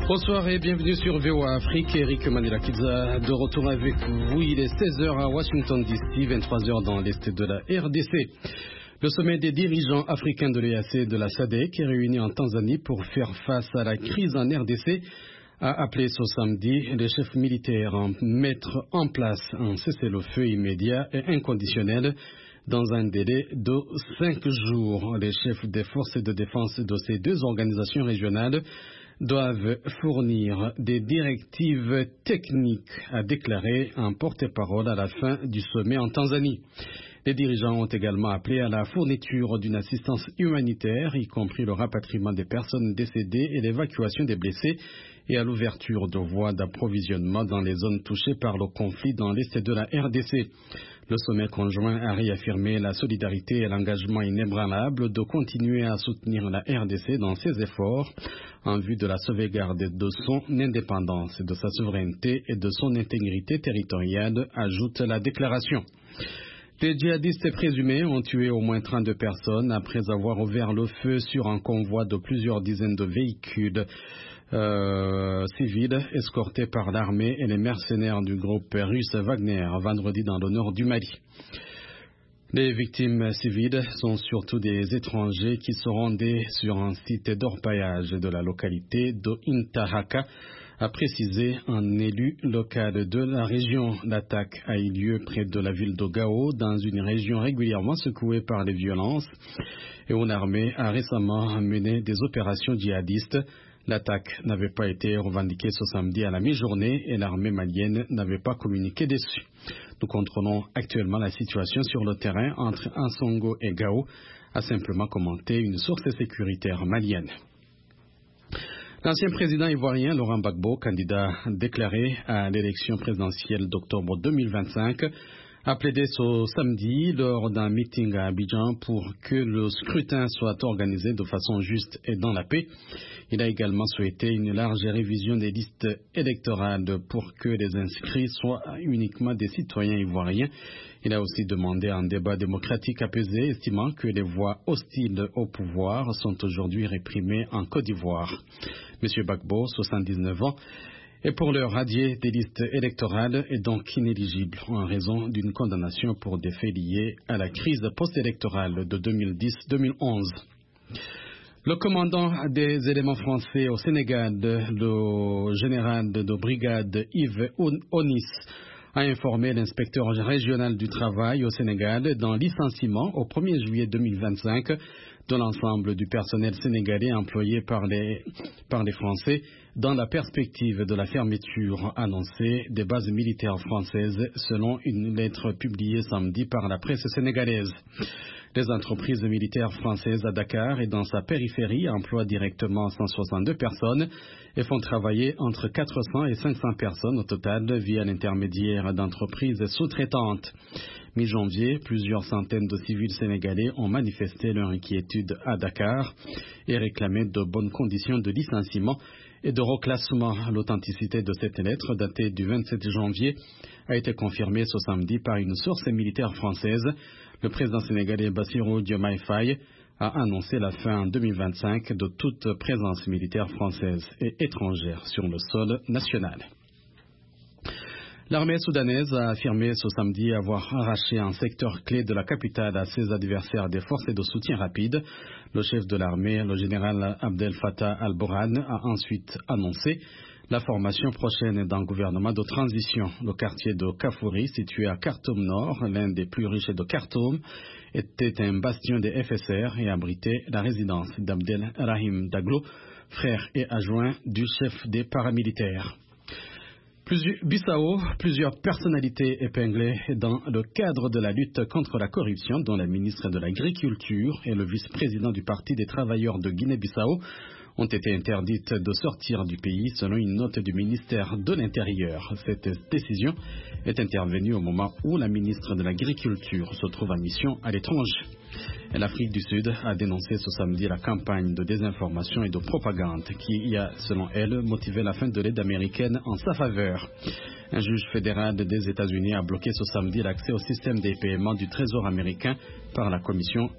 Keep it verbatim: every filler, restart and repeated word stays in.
Bonsoir et bienvenue sur V O A Afrique. Eric Manila-Kidza de retour avec vous. Il est seize heures à Washington D C, vingt-trois heures dans l'est de la R D C. Le sommet des dirigeants africains de l'E A C et de la S A D C est réuni en Tanzanie pour faire face à la crise en R D C a appelé ce samedi les chefs militaires à mettre en place un cessez-le-feu immédiat et inconditionnel dans un délai de cinq jours. Les chefs des forces de défense de ces deux organisations régionales doivent fournir des directives techniques, a déclaré un porte-parole à la fin du sommet en Tanzanie. Les dirigeants ont également appelé à la fourniture d'une assistance humanitaire, y compris le rapatriement des personnes décédées et l'évacuation des blessés, et à l'ouverture de voies d'approvisionnement dans les zones touchées par le conflit dans l'est de la R D C. Le sommet conjoint a réaffirmé la solidarité et l'engagement inébranlable de continuer à soutenir la R D C dans ses efforts en vue de la sauvegarde de son indépendance, de sa souveraineté et de son intégrité territoriale, ajoute la déclaration. Des djihadistes présumés ont tué au moins trente-deux personnes après avoir ouvert le feu sur un convoi de plusieurs dizaines de véhicules euh, civils escortés par l'armée et les mercenaires du groupe russe Wagner vendredi dans le nord du Mali. Les victimes civiles sont surtout des étrangers qui se rendaient sur un site d'orpaillage de la localité d'Intahaka, a précisé un élu local de la région. L'attaque a eu lieu près de la ville de Gao, dans une région régulièrement secouée par les violences, et où l'armée a récemment mené des opérations djihadistes. L'attaque n'avait pas été revendiquée ce samedi à la mi-journée et l'armée malienne n'avait pas communiqué dessus. Nous contrôlons actuellement la situation sur le terrain entre Ansongo et Gao, a simplement commenté une source sécuritaire malienne. L'ancien président ivoirien Laurent Gbagbo, candidat déclaré à l'élection présidentielle d'octobre deux mille vingt-cinq, a plaidé ce samedi lors d'un meeting à Abidjan pour que le scrutin soit organisé de façon juste et dans la paix. Il a également souhaité une large révision des listes électorales pour que les inscrits soient uniquement des citoyens ivoiriens. Il a aussi demandé un débat démocratique apaisé, estimant que les voix hostiles au pouvoir sont aujourd'hui réprimées en Côte d'Ivoire. Monsieur Gbagbo, soixante-dix-neuf ans, est pour l'heure radié des listes électorales et donc inéligible en raison d'une condamnation pour des faits liés à la crise post-électorale de deux mille dix deux mille onze. Le commandant des éléments français au Sénégal, le général de brigade Yves Onis, a informé l'inspecteur régional du travail au Sénégal d'un licenciement au premier juillet deux mille vingt-cinq de l'ensemble du personnel sénégalais employé par les, par les Français dans la perspective de la fermeture annoncée des bases militaires françaises selon une lettre publiée samedi par la presse sénégalaise. Les entreprises militaires françaises à Dakar et dans sa périphérie emploient directement cent soixante-deux personnes et font travailler entre quatre cents et cinq cents personnes au total via l'intermédiaire d'entreprises sous-traitantes. Mi-janvier, plusieurs centaines de civils sénégalais ont manifesté leur inquiétude à Dakar et réclamé de bonnes conditions de licenciement et de reclassement. L'authenticité de cette lettre, datée du vingt-sept janvier, a été confirmée ce samedi par une source militaire française. Le président sénégalais Bassirou Diomaye Faye a annoncé la fin en deux mille vingt-cinq de toute présence militaire française et étrangère sur le sol national. L'armée soudanaise a affirmé ce samedi avoir arraché un secteur clé de la capitale à ses adversaires des forces de soutien rapide. Le chef de l'armée, le général Abdel Fattah al-Burhan, a ensuite annoncé la formation prochaine d'un gouvernement de transition. Le quartier de Kafouri, situé à Khartoum Nord, l'un des plus riches de Khartoum, était un bastion des F S R et abritait la résidence d'Abdel Rahim Daglo, frère et adjoint du chef des paramilitaires. Bissau, plusieurs personnalités épinglées dans le cadre de la lutte contre la corruption, dont la ministre de l'Agriculture et le vice-président du Parti des travailleurs de Guinée-Bissau, ont été interdites de sortir du pays selon une note du ministère de l'Intérieur. Cette décision est intervenue au moment où la ministre de l'Agriculture se trouve en mission à l'étranger. L'Afrique du Sud a dénoncé ce samedi la campagne de désinformation et de propagande qui a, selon elle, motivé la fin de l'aide américaine en sa faveur. Un juge fédéral des États-Unis a bloqué ce samedi l'accès au système des paiements du Trésor américain par la Commission